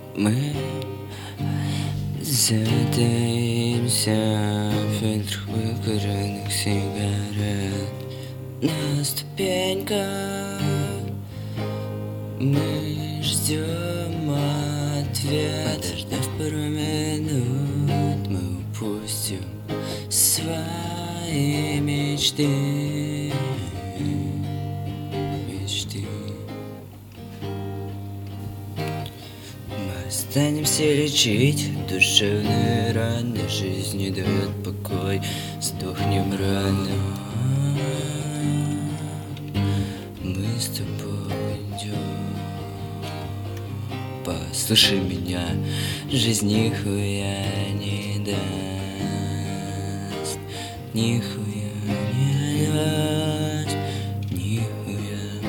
Мы затаимся в фильтрах выкуренных сигарет на ступеньках. Мы ждем ответ. Подождав пару минут, мы упустим свои мечты. Мы останемся лечить душевные раны. Жизнь не дает покой, сдохнем рано. Мы с тобой идем. Послушай меня, жизнь нихуя не даст, нихуя не даст, нихуя.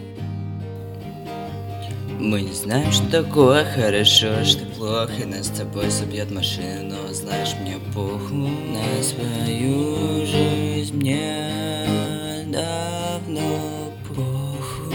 Мы не знаем, что такое хорошо, что плохо. Нас с тобой собьет машина, но знаешь, мне похуй на свою жизнь. Мне давно похуй.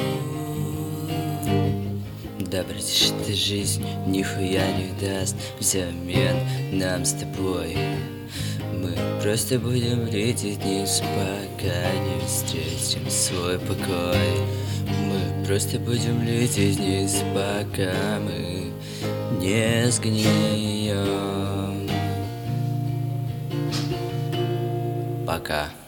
Да, братиш, эта жизнь нихуя не даст взамен нам с тобой. Мы просто будем лететь вниз, пока не встретим свой покой. Мы просто будем лететь вниз, пока мы не сгнием. Пока.